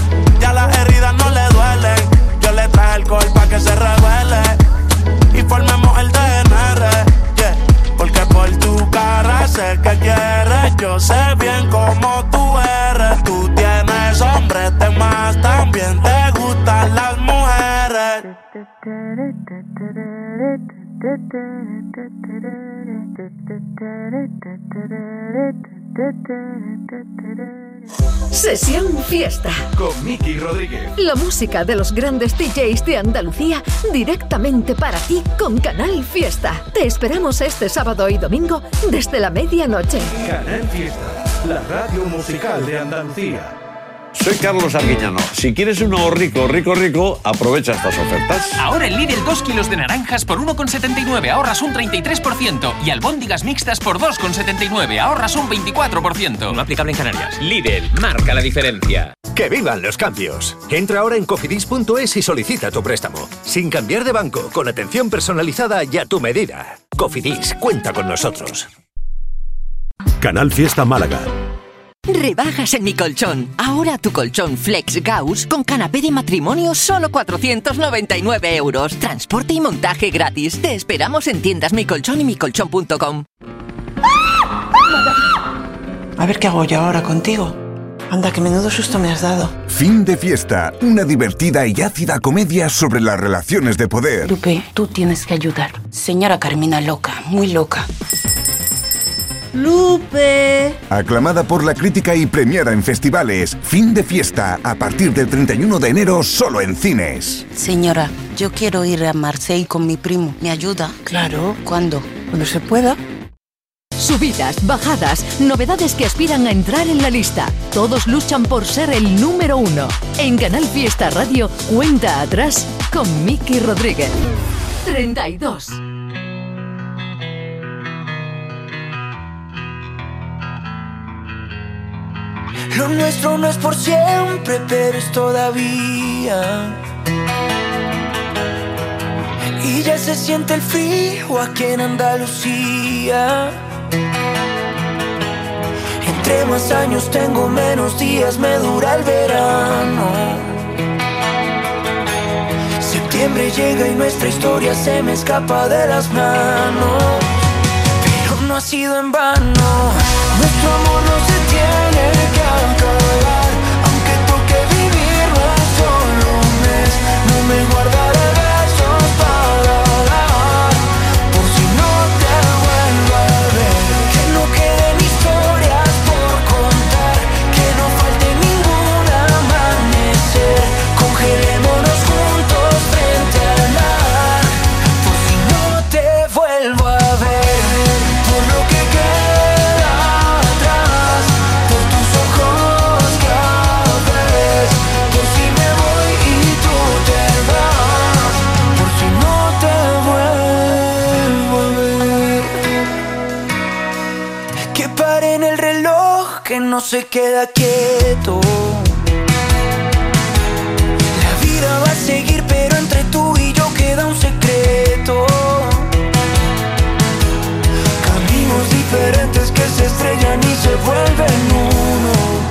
Speaker 5: Ya las heridas no le duelen. Yo le traje alcohol pa' que se revele y formemos el D N R, yeah. Porque por tu cara sé que quieres, yo sé bien cómo tú eres. Tú tienes hombres, temas también te gustan las mujeres.
Speaker 2: Sesión Fiesta
Speaker 17: con Miki Rodríguez.
Speaker 2: La música de los grandes D Js de Andalucía directamente para ti con Canal Fiesta. Te esperamos este sábado y domingo desde la medianoche.
Speaker 17: Canal Fiesta, la radio musical de Andalucía.
Speaker 7: soy Carlos Arguiñano. Si quieres un nuevo rico, rico, rico, aprovecha estas ofertas.
Speaker 8: Ahora en Lidl dos kilos de naranjas por uno con setenta y nueve, ahorras un treinta y tres por ciento. Y albóndigas mixtas por dos con setenta y nueve, ahorras un veinticuatro por ciento.
Speaker 23: No aplicable en Canarias. Lidl, marca la diferencia.
Speaker 18: ¡Que vivan los cambios! Entra ahora en cofidis punto es y solicita tu préstamo. Sin cambiar de banco, con atención personalizada y a tu medida. Cofidis, cuenta con nosotros.
Speaker 24: Canal Fiesta Málaga.
Speaker 25: Rebajas en Mi Colchón. Ahora tu colchón Flex Gauss con canapé de matrimonio solo cuatrocientos noventa y nueve euros. Transporte y montaje gratis. Te esperamos en tiendas Mi Colchón y mi colchón punto com.
Speaker 26: A ver qué hago yo ahora contigo. Anda, que menudo susto me has dado.
Speaker 19: Fin de Fiesta, una divertida y ácida comedia sobre las relaciones de poder.
Speaker 26: Lupe, tú tienes que ayudar. Señora Carmina loca, muy loca.
Speaker 27: Lupe.
Speaker 19: Aclamada por la crítica y premiada en festivales. Fin de Fiesta, a partir del treinta y uno de enero, solo en cines.
Speaker 26: Señora, yo quiero ir a Marseille con mi primo. ¿Me ayuda? Claro. ¿Cuándo? Cuando se pueda.
Speaker 2: Subidas, bajadas, novedades que aspiran a entrar en la lista. Todos luchan por ser el número uno. En Canal Fiesta Radio, cuenta atrás con Miki Rodríguez. treinta y dos.
Speaker 4: Lo nuestro no es por siempre, pero es todavía. Y ya se siente el frío aquí en Andalucía. Entre más años tengo, menos días me dura el verano. Septiembre llega y nuestra historia se me escapa de las manos. Pero no ha sido en vano. Nuestro amor no se tiene que acabar. Aunque toque vivirlo en solo un mes, no me guardaré besos para dar, por si no te vuelvo a ver. Que no queden historias por contar, que no falte ningún amanecer. Congelémonos juntos frente al mar, por si no te vuelvo a ver. Por lo que queda atrás, por tus ojos cafés, por si me voy y tú te vas, por si no te vuelvo a ver. Que pare en el reloj, que no se queda quieto. La vida va a seguir, pero entre tú y yo queda un secreto. Caminos diferentes que se estrellan y se vuelven uno.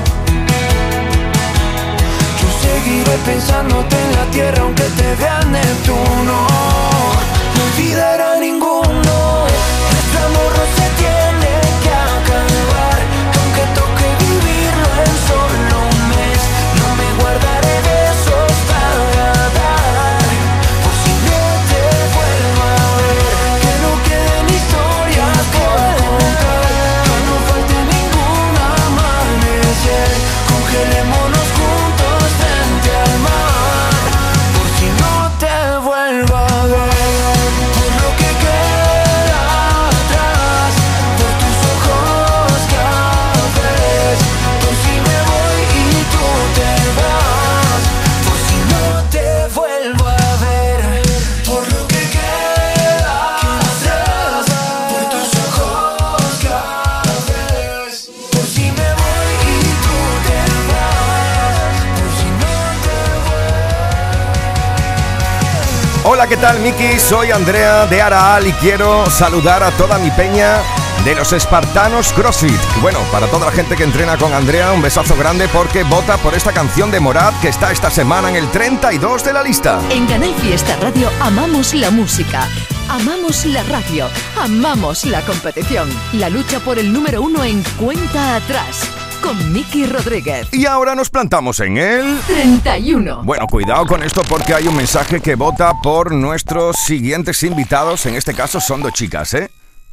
Speaker 4: Yo seguiré pensándote en la tierra aunque te vea Neptuno. No olvidará ninguno. Nuestro amor no se tiene que acabar. Aunque toque vivirlo en solo un mes, no me guardaré besos para dar, por si no te vuelvo a ver. Que no queden historias por contar, que no falte ningún amanecer. Congelémonos juntos frente al mar, por si no te vuelvo a ver. Por lo que queda atrás, por tus ojos cafés, por si me voy y tú te vas, por si no te vuelvo a ver. Por lo que queda atrás, por tus ojos cafés, por si me voy y tú te vas, por si no te
Speaker 3: Hola, ¿qué tal, Miki? Soy Andrea de Araal y quiero saludar a toda mi peña de los espartanos CrossFit. Bueno, para toda la gente que entrena con Andrea, un besazo grande porque vota por esta canción de Morat que está esta semana en el treinta y dos de la lista.
Speaker 2: En Canal Fiesta Radio amamos la música, amamos la radio, amamos la competición. La lucha por el número uno en Cuenta Atrás con Miki Rodríguez.
Speaker 3: Y ahora nos plantamos en el
Speaker 2: treinta y uno.
Speaker 3: Bueno, cuidado con esto porque hay un mensaje que vota por nuestros siguientes invitados. En este caso son dos chicas, ¿eh?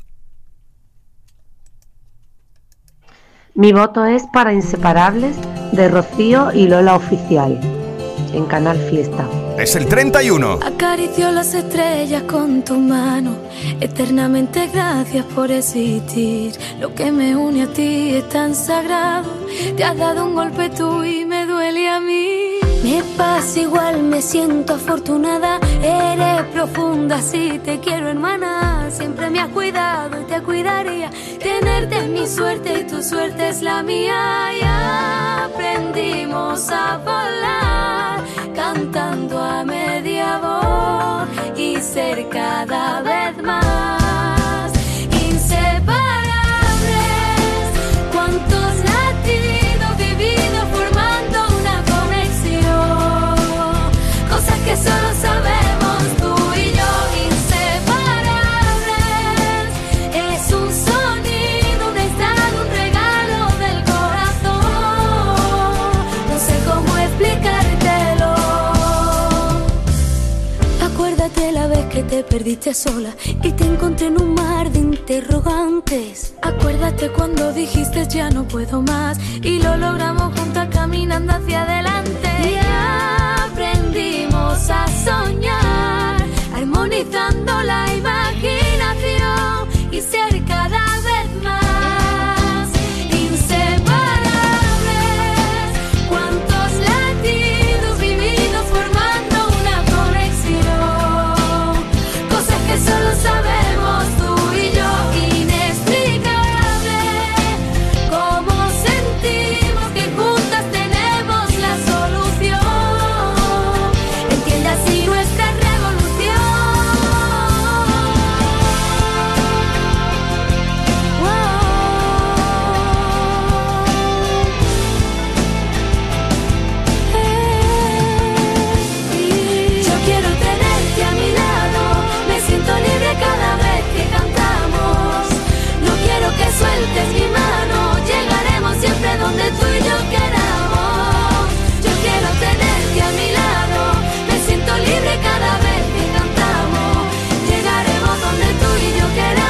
Speaker 22: Mi voto es para Inseparables de Rocío y Lola Oficial en Canal Fiesta.
Speaker 3: Es el treinta y uno.
Speaker 6: Acaricio las estrellas con tu mano. Eternamente gracias por existir. Lo que me une a ti es tan sagrado. Te has dado un golpe tú y me duele a mí. Me pasa igual, me siento afortunada. Eres profunda, sí, te quiero, hermana. Siempre me has cuidado y te cuidaría. Tenerte es mi suerte y tu suerte es la mía. Y aprendimos a volar, cantando a media voz y ser cada vez más inseparables. Cuántos latidos vividos formando una conexión, cosas que solo sabemos tú y yo. Inseparables, es un sonido, un estado, un regalo del corazón. No sé cómo explicártelo. Acuérdate la vez que te perdiste sola y te encontré en un mar de interrogantes. Acuérdate cuando dijiste ya no puedo más y lo logramos juntas caminando hacia adelante. Y aprendimos a soñar, armonizando la imaginación y ser cada vez más inseparables. Cuántos latidos vividos formando una conexión, cosas que solo sabemos tú y yo. Inexplicable cómo sentimos que juntas tenemos la solución. Entiende así nuestra revolución. Yo quiero tenerte a mi lado, me siento libre cada vez que cantamos. No quiero que sueltes mi mano, llegaremos siempre donde tú y yo queramos. Yo quiero tenerte a mi lado, me siento libre cada vez que cantamos. Llegaremos donde tú y yo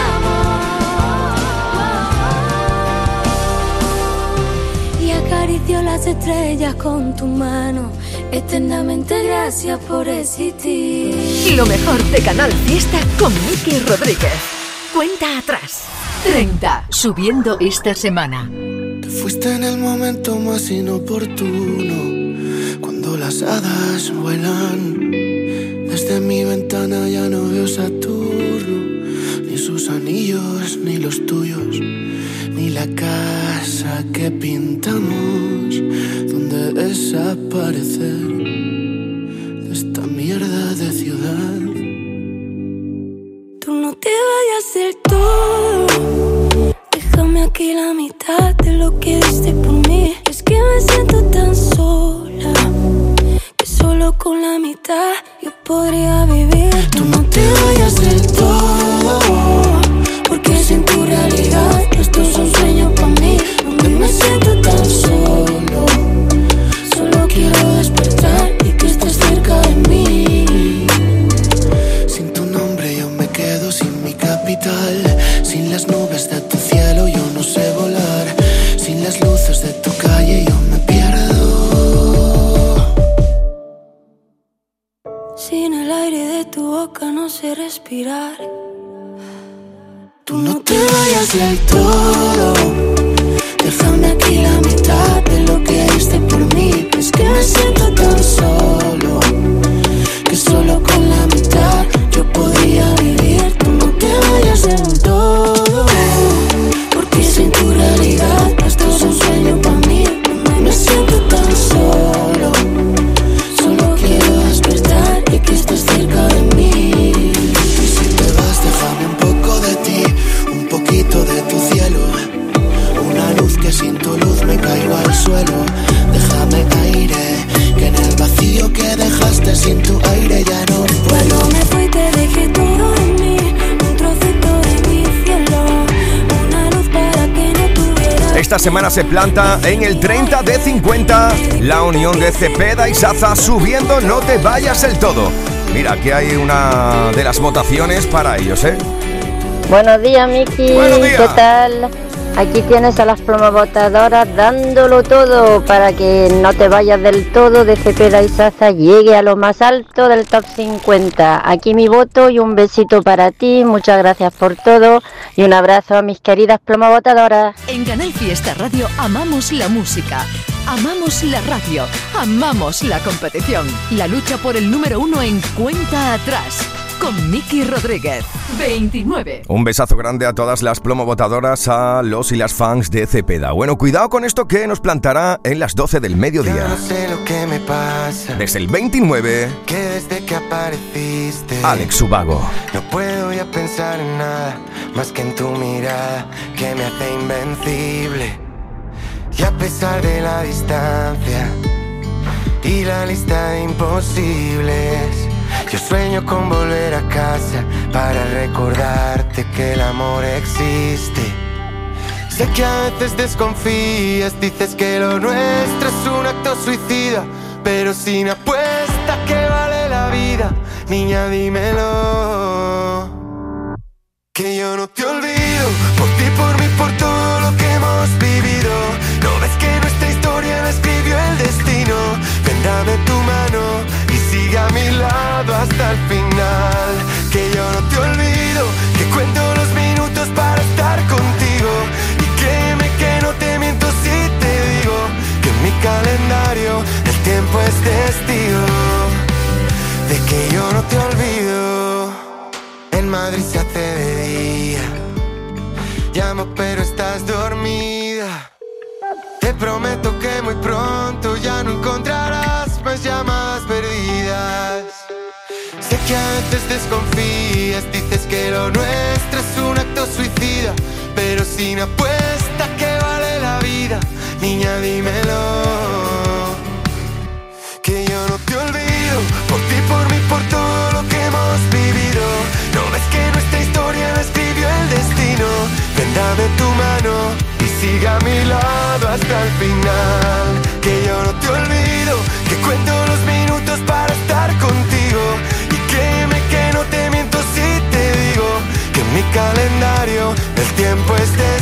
Speaker 6: queramos. Y acaricio las estrellas con tu mano. Eternamente gracias por existir.
Speaker 2: Lo mejor de Canal Fiesta con Miki Rodríguez. Cuenta atrás. treinta. Subiendo esta semana.
Speaker 5: Te fuiste en el momento más inoportuno, cuando las hadas vuelan. Desde mi ventana ya no veo Saturno, ni sus anillos, ni los tuyos, ni la casa que pintamos, donde desaparecer de esta mierda de ciudad.
Speaker 6: Tú no te vayas del todo, déjame aquí la mitad de lo que diste por mí. Es que me siento tan sola, que solo con la mitad yo podría vivir.
Speaker 5: Tú no te vayas del todo, porque sin tu realidad esto es un sueño para mí. Donde me siento tan solo, solo quiero despertar y que estés cerca de mí. Sin tu nombre yo me quedo sin mi capital, sin las nubes de tu cielo yo no sé volar, sin las luces de tu calle yo me pierdo.
Speaker 6: Sin el aire de tu boca no sé respirar.
Speaker 5: Tú no te vayas del todo, déjame aquí la mitad de lo que diste por mí. Es que me siento tan solo, que solo con la mitad yo podría vivir. Tú no te vayas del todo, porque sin tu realidad esto es un sueño para mí. Me siento tan solo, solo quiero despertar y que estés cerca de mí. Y si te vas déjame un poco de ti, un poquito de tu cielo, una luz que sin tu luz me caigo al suelo. Déjame aire, que en el vacío que dejaste sin tu aire ya no puedo.
Speaker 6: Cuando me fui te dejé todo en mí, un trocito de mi cielo, una luz para que no tuviera.
Speaker 3: Esta semana se planta en el treinta de cincuenta la unión de Cepeda y Saza, subiendo No te vayas del todo. Mira, aquí hay una de las votaciones para ellos, ¿eh?
Speaker 20: Buenos días, Miki.
Speaker 3: Buenos días.
Speaker 20: ¿Qué tal?
Speaker 21: Aquí tienes a las plomobotadoras dándolo todo para que no te vayas del todo de Cepeda y Zaza, llegue a lo más alto del top cincuenta. Aquí mi voto y un besito para ti, muchas gracias por todo y un abrazo a mis queridas plomobotadoras.
Speaker 2: En Canal Fiesta Radio amamos la música, amamos la radio, amamos la competición. La lucha por el número uno en Cuenta Atrás. Con Miki Rodríguez, veintinueve.
Speaker 3: Un besazo grande a todas las plomobotadoras, a los y las fans de Cepeda. Bueno, cuidado con esto que nos plantará en las doce del mediodía.
Speaker 9: Ya no sé lo que me pasa.
Speaker 3: Desde el veintinueve,
Speaker 9: que desde que apareciste,
Speaker 3: Alex Ubago.
Speaker 9: No puedo ya pensar en nada más que en tu mirada que me hace invencible. Y a pesar de la distancia y la lista de imposibles, yo sueño con volver a casa para recordarte que el amor existe. Sé que a veces desconfías, dices que lo nuestro es un acto suicida, pero sin apuesta que vale la vida, niña dímelo. Que yo no te olvido, por ti, por mí, por todo lo que hemos vivido. ¿No ves que nuestra historia la escribió el destino? Ven, dame tu mano y sigue a mi lado hasta el final. Que yo no te olvido, que cuento los minutos para estar contigo. Y créeme que no te miento si te digo que en mi calendario el tiempo es testigo de que yo no te olvido. En Madrid se hace de día, llamo pero estás dormida. Te prometo que muy pronto ya no encontrarás más llamadas perdidas. Sé que a veces desconfías, dices que lo nuestro es un acto suicida, pero sin apuesta que vale la vida, niña dímelo. Que yo no te olvido, por ti, por mí, por todo lo que hemos vivido. ¿No ves que nuestra historia la escribió el destino? Ven, dame tu mano y sigue a mi lado hasta el final. Que yo no te olvido, que cuento los minutos para estar contigo. Y créeme que no te miento si te digo que en mi calendario el tiempo es de